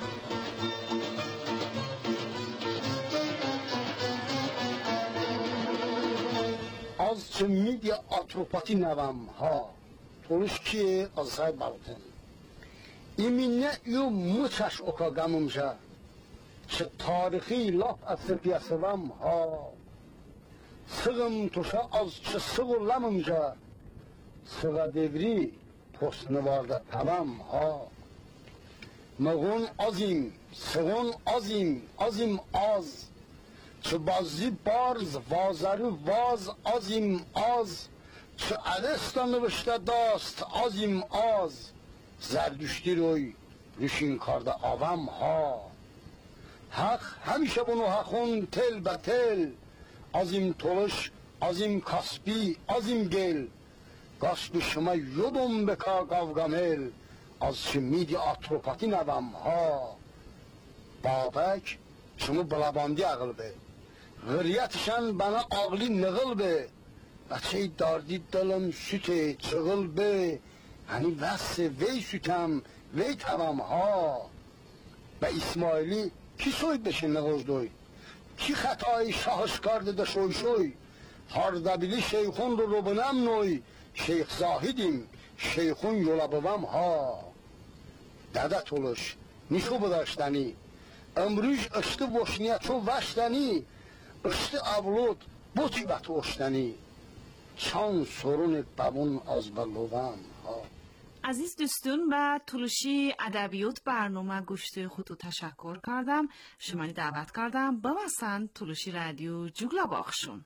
از چه میدیا آتروپاتی نوام ها Toluş ki azay baltın. İminne yu muçaş oka gamımca. Çı tarihi laf asır piyasıvam ha. Sığım tuşa az çı sığırlamımca. Sığa devri posunu varda tamam ha. Mığun azim, sığın azim, azim az. Çı bazı barz, vazarı vaz, azim az. چه عدستا نوشته داست آزیم آز زردشتی روی روشین کرده آوام ها حق همیشه بونو حقون تل به تل آزیم تولش آزیم کاسبی آزیم گل گاسب شما یودم بکا گاوگامل از شمیدی آتروپاتی نوام ها بابک شما بلاباندی اغل به غریتشن بنا آغلی نغل به بچه داردی دلم süte çığıl be hani vesse vey sütem vey tamam ha ve İsmail'i ki soy beşinle gozdoy ki hatayı şahışkardı da şoy şoy harda bili şeyhun ro robunam noy şeyh zahidim şeyhun yola babam ha dadat oluş nişu budaştani ömrüş ıştı boşniya ço vaştani ıştı avlud bu tibat oştani چان سرون بمون از بلوان ها عزیز دوستون و تلوشی ادبیات برنامه گوشت خودو تشکر کردم شمانی دعوت کردم بمسن تلوشی رادیو جوگلا باخشون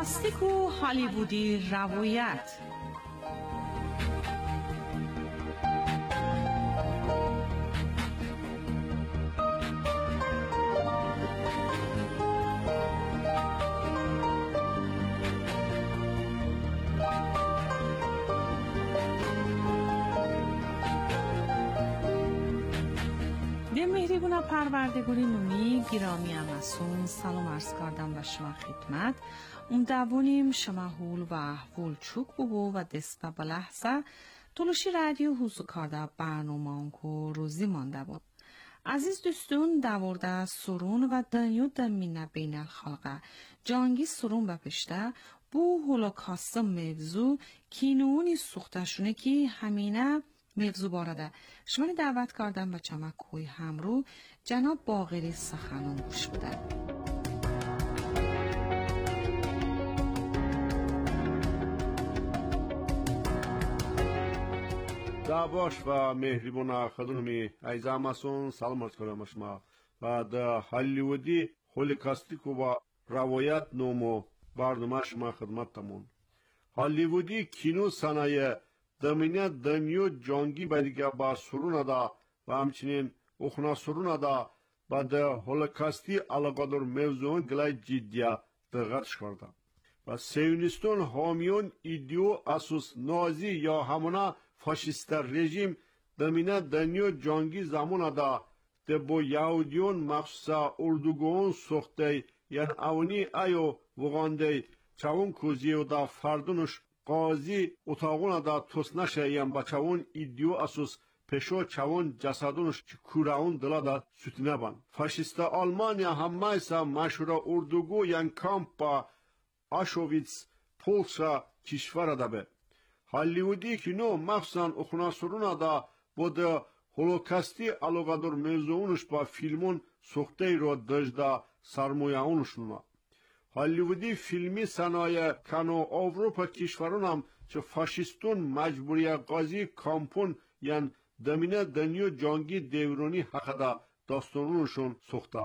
هولوکاستیک و هالیوودی روایت. مهربون پروردگاری نومی گرامی امسون سلام عرض کردم به شما خدمت. اون دوونیم شما هول و احوال چوک ببو و دست به لحظه تلوشی رادیو حضور کرده برنامه که روزی مانده بود. عزیز دوستون دورده سرون و دنیو دمینه بین الخلقه جانگی سرون بپشته بو هولوکاست موضوع کینونی سوختشونه که همینه موضوع بارده. شما دعوت کردم به چمک کوی همرو جناب باقری سخنان گوش بودن. دعواش و مهربون خدمتمی ایزامسون سلام عرض کنم شما و در هالیوودی هولوکاستیک و روایت نومو برنامه شما خدمتتمون. هالیوودی کینو صنایع دمینه دنیو جانگی بدیگه با سرون دا و همچنین اخنا سرون دا با ده هولوکاستی علاقادر موضوعن گلای جدیه دقتش کرده و سیونیستون حامیون ایدیو اسوس نازی یا همونا فاشیست رژیم دمینه دنیو جانگی زمان دا ده با یهودیون مخصوصا اردوگون سخته یعنی اونی ایو وغانده چون کوزیو دا فردونش قاضی اتاقون دا توسنشه یم با چون ایدیو اسوس پشو چون جسدونش کوراون دلا دا سوتینه بان. فاشیستا آلمانیا همه ایسا مشهور اردوگو ین کامپ با آشوویتس پولشا کشور دا به. هالیوودی کینو مخصوصا اخناسرون دا بود هولوکاستی علاقادر موضوعونش با فیلمون سخته رو دجدا سرمایه‌اونشونا. هالیوودی فیلمی صنایع کنو اروپا کشورون هم چه فاشیستون مجبوری قاضی کامپون یعنی دمینه دنیو جانگی دیورونی حقدا داستانونشون سخته.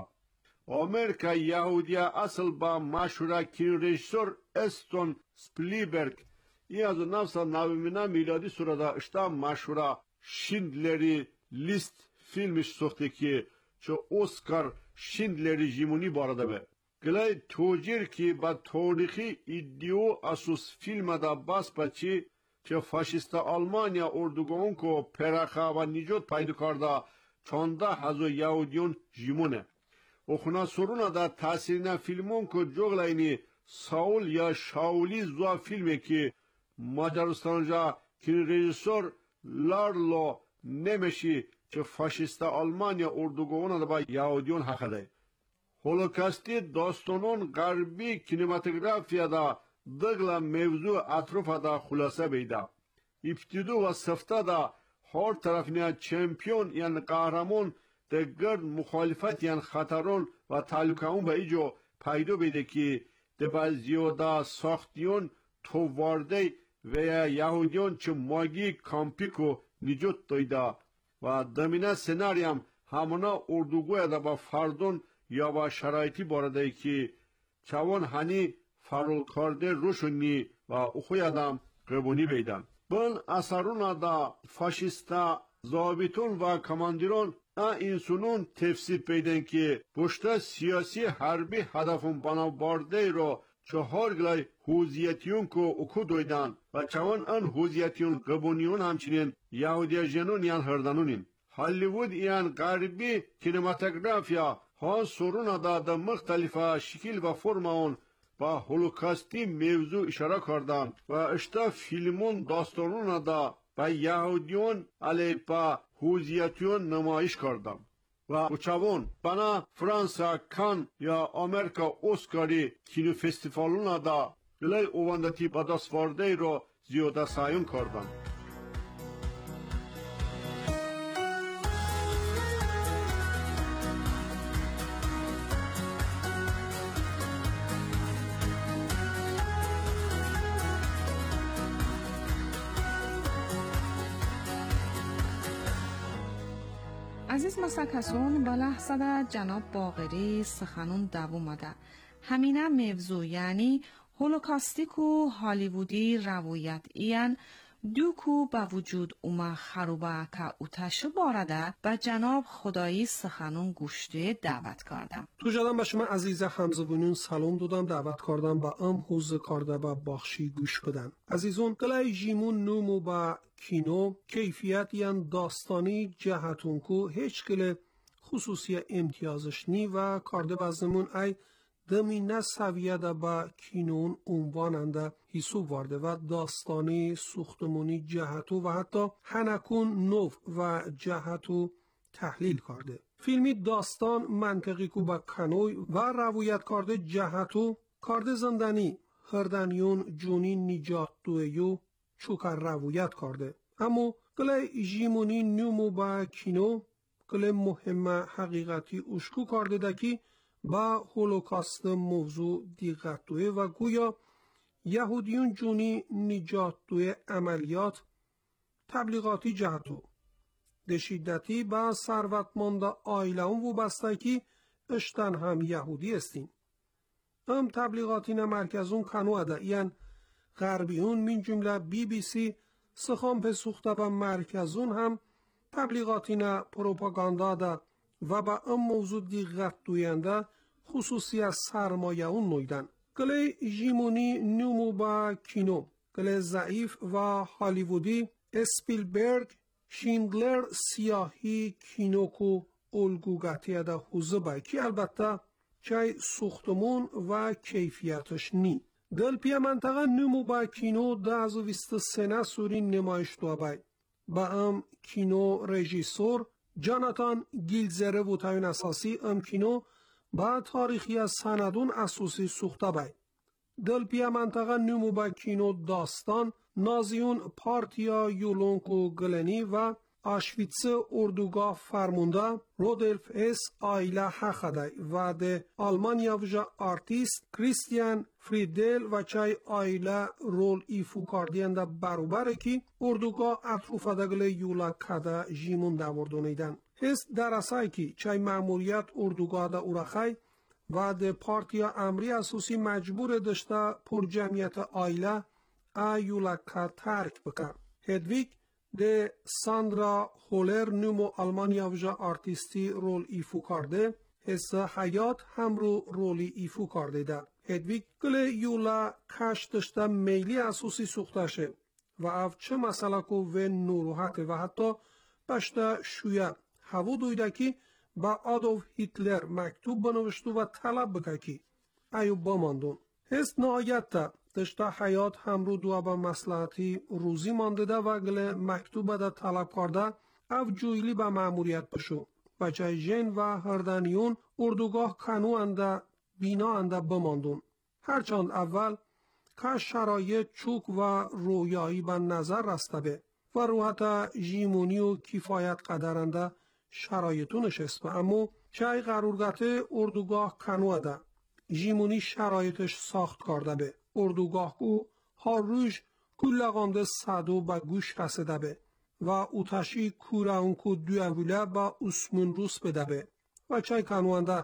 امریکا یهودیا اصل با مشهور کین رژیسور استون سپیلبرگ این از نفس نویمینه میلادی سرادا اشتا مشهور شیندلری لیست فیلمش سخته که چه اسکار شیندلری جیمونی بارده به. گلای توجیر که با تاریخی ایدیو اسوس فیلم دا باس بچی چه فاشیستا آلمانیا اردوگون کو پرخه و نیجات پیدا کرده چانده هزو یهودیون جیمونه. اخنا سرون دا تاثیرین فیلمون که جغلینی ساول یا شاولی زوا فیلمه که مجارستانجا که رژیسور لارلو نمیشی چه فاشیستا آلمانیا اردوگون دا با یهودیون حقده. هولوکاستی داستانون غربی کینماتوگرافیا دا دگلا موضوع اطراف دا خلاصه بیده. ابتدو و سفته دا هر طرفنیا چمپیون یعنی قهرمان ده گرد مخالفت یعنی خطرون و تعلقون به ایجو پیدا بیده که ده بعضیو دا ساختیون تووارده و یهودیون چه ماگی کامپیکو نجات دایده و دمینه سناریم همونا اردوگوی دا با فردون یا با شرایطی بارده که چوان هنی فرول کرده روشونی و اخوی آدم قبونی بیدن. بل اثرون دا فاشیستا زابطون و کماندیرون اینسونون تفسیر بیدن که پشت سیاسی حربی هدفون بنا بارده رو چهار گلای حوزیتیون که اکو دویدن و چوان ان حوزیتیون قبونیون همچنین یهودی جنون یان هردنونین. هالیوود یان غربی کینماتوگرافیا ها سرون دا دا مختلف شکل و فرمون با هولوکاستی موضوع اشاره کردن و اشتا فیلمون داستانون دا با یهودیون علی با حوزیتیون نمایش کردن و اچوون بنا فرانسا کان یا امریکا اسکاری کینو فستیوالون دا بلای اوواندتی با دستوارده رو زیاده سایون کردن. عزیز مسکسون با لحظه جناب باقری سخنون دوومده. همینه موضوع یعنی هولوکاستیک و هالیوودی روایت ایان دوکو با وجود اوما خروبه که اوتش بارده به جناب خدایی سخنون گوشته دعوت کردم. تو جدم به شما عزیز همزبونون سلام دادم، دعوت کردم با ام حوز کرده با بخشی گوش بدن. عزیزون قلعه جیمون نومو با کینو کیفیت یان داستانی جهتون کو هیچ کل خصوصی امتیازش نی و کارده بازمون ای دمینه سویه ده با کینون عنواننده حسوب وارده و داستانی سوختمونی جهتو و حتی هنکون نو و جهتو تحلیل کرده. فیلمی داستان منطقی کو با کنوی و روایت کرده جهتو کرده زندانی هردنیون جونی نجات دویو چوکر روایت کرده. اما کل جیمونی نومو با کینو کل مهم حقیقتی اشکو کرده دکی با هولوکاست موضوع دقت دوه و گویا یهودیون جونی نجات دوه عملیات تبلیغاتی جهتو دشیدتی با ثروتمند آیلهون و بستکی اشتن هم یهودی استین. ام تبلیغاتین مرکزون کنو اده این غربیون من جمله بی بی سی سخام به سوخته با مرکزون هم تبلیغاتین پروپاگاندا ده و با ام موضوع دقت دوینده خصوصی از سرمایه اون مویدن. کلی جیمونی نومو با کینو کلی ضعیف و هالیوودی اسپیلبرگ شیندلر سیاهی کینوکو الگوگتی ده حوزه بای که البته چای سوختمون و کیفیتش نی. دل پی منطقه نومو با کینو ده از ویست سنه سوری نمایش دو بای. با ام کینو رژیسور جاناتان گیلزره و تاین اساسی ام کینو با تاریخی از سندون اساسی سوخته بای. دل پی منطقه نومو با کینو داستان نازیون پارتیا یولونکو گلنی و آشویتس اردوگاه فرمونده رودولف اس آیله حقده و ده آلمانیا وجا آرتیست کریستیان فریدل و چای آیله رول ایفو کاردین ده بروبره که اردوگاه اطروفه دگل یولا کده جیمون دوردونیدن. هست درسایی که چای معمولیت اردوگاه ده اورخای و ده پارتیا امری اساسی مجبور داشته پر جمعیت آیله ایولا که ترک بکن. هدویگ ده ساندرا هولر نومو آلمانیا وجا آرتیستی رول ایفو کرده حسه حیات هم رو رولی ایفو کرده ده. هدویگ گل یولا کش داشته میلی اساسی سوخته شه و اف چه مسئله کو و نوروحته و حتی بشته شویه هوا دویده که با آدولف هیتلر مکتوب بنوشتو و طلب بکه که ایو بماندون. هست نهایت ده دشتا حیات هم رو دو با مصلحتی روزی مانده ده و گل مکتوب ده طلب کرده او جویلی به معمولیت بشو و جای جن و هردنیون اردوگاه کنو انده بینا انده بماندون. هرچند اول که شرایط چوک و رویایی به نظر رسته به و روحت جیمونی و کفایت قدرنده شرایطونش است و اما چای قرورگته اردوگاه کنو ده جیمونی شرایطش ساخت کرده به اردوگاه کو هر روز کلغانده صدو با گوش رسیده به و اوتشی کوران کو دویوله با اسمون روس بده به و چای کنوانده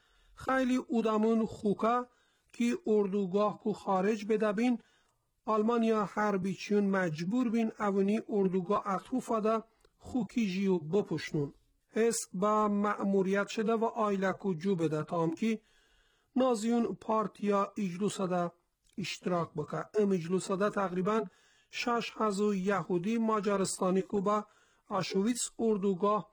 خیلی اودمون خوکا که اردوگاه کو خارج بده بین آلمانیا حربیچیون مجبور بین اونی اردوگاه اطروفه ده خوکی جیو بپشنون. حس با مأموریت شده و آیله کو جو بده تا هم که نازیون پارتیا اجلوسه ده اشتراک بکه. ام اجلوسه ده تقریبا شش هزو یهودی ماجرستانی کو با آشویتس اردوگاه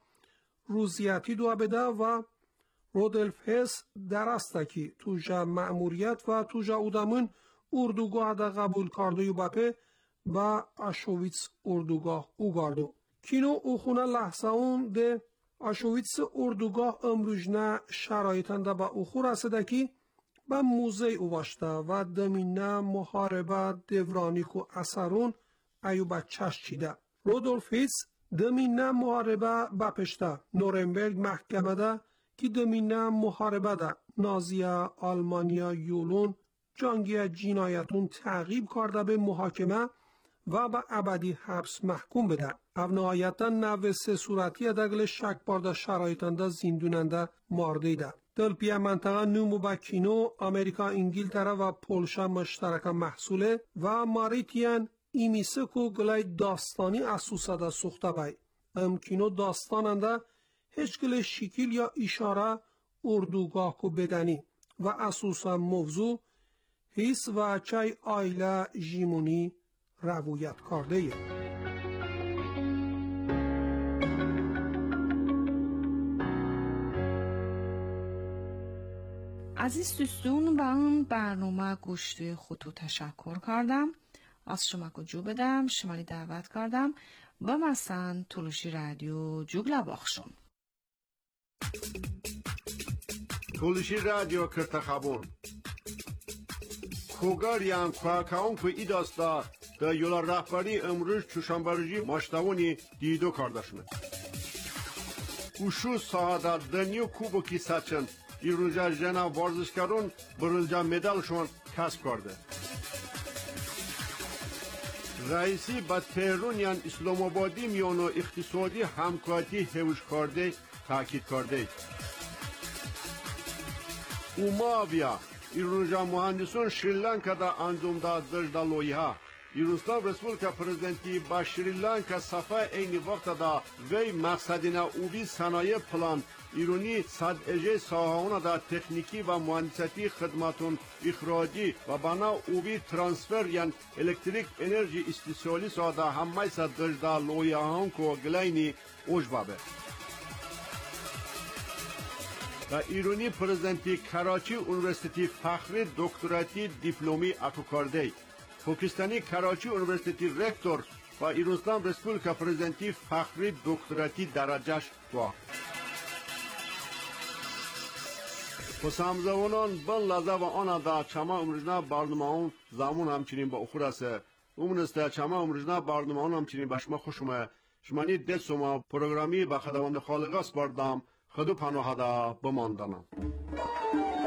روزیتی دو بده و رودولف هس درسته که توجا مأموریت و توجا اودمون اردوگاه ده قبول کرده و بپه با آشویتس اردوگاه او گردو. کینو او خونه لحظه اون ده آشویتس اردوگاه امروجنه شرایطان ده با او خور رسیده که با موزه او باشته و دمینه محاربه دورانیک و اثرون ایو بچهش چیده. رودولف هیس دمینه محاربه بپشته نورنبرگ محکمه ده که دمینه محاربه ده نازیا آلمانیا یولون جانگی جنایتون تعقیب کرده به محاکمه و به ابدی حبس محکوم بده. او نهایتا نو سه صورتی دگل شک بارده شرایطنده زیندوننده مارده ده. دل پی منطقه نومو با کینو امریکا انگلتره و پولشا مشترک محصوله و ماریتیان ایمیسه کو گلای داستانی اسوسه ده سخته بای. ام کینو داستاننده هیچ گل شکل یا اشاره اردوگاه کو بدنی و اساسا موضوع حس و چای آیله جیمونی روایت کرده ایه. عزیز دوستون به اون برنامه گوش توی خطو تشکر کردم. از شما کجو بدم شمالی دعوت کردم با مثلا تولوشی رادیو جوگلا باخشون تولوشی رادیو کرتخابون کوگاریان کوکاون که ای داستا دا یولا رهبری امروز چوشنبرجی ماشتاونی دیدو کردشمه اوشو ساعدا دنیو کوبو کی سچن ایروجا جنا ورزشکارون برنجا مدالشون کسب کرده. رئیسی با تهرانیان اسلام آبادی میانو اقتصادی همکاری هوش کرده تاکید کرده. اوماویا ایروجا مهندسون شریلانکا دا انجام داد دژدالویها. ایروسلاو رسپولیکا پرزیدنتی با شریلانکا صفحه اینی وقت دا وی مقصدینا اوبی صنایع پلان ایرانی صد اجه ساهاونا دا تکنیکی و مهندساتی خدماتون اخراجی و بنا اوبی ترانسفر یان الکتریک انرژی استیسیالی سادا همه سا دجدا لویاهان کو گلینی اوجبابه. و ایرانی پرزیدنتی کراچی اونیورسیتی فخری دکتراتی دیپلومی اکو کرده. پاکستانی کراچی اونیورسیتی رکتور و ایران رسپولیکا پرزیدنتی فخری دکتراتی درجهش دوا. پسامزوانان بن لازه و آن دا چما امروزنا برنامه‌ون زمان همچنین با اخور است. اونسته چما امروزنا برنامه‌ون همچنین با شما خوشم. شمانی دست شما پروگرامی با خداوند خالق است بردم. خدو پناه دا بماندنم.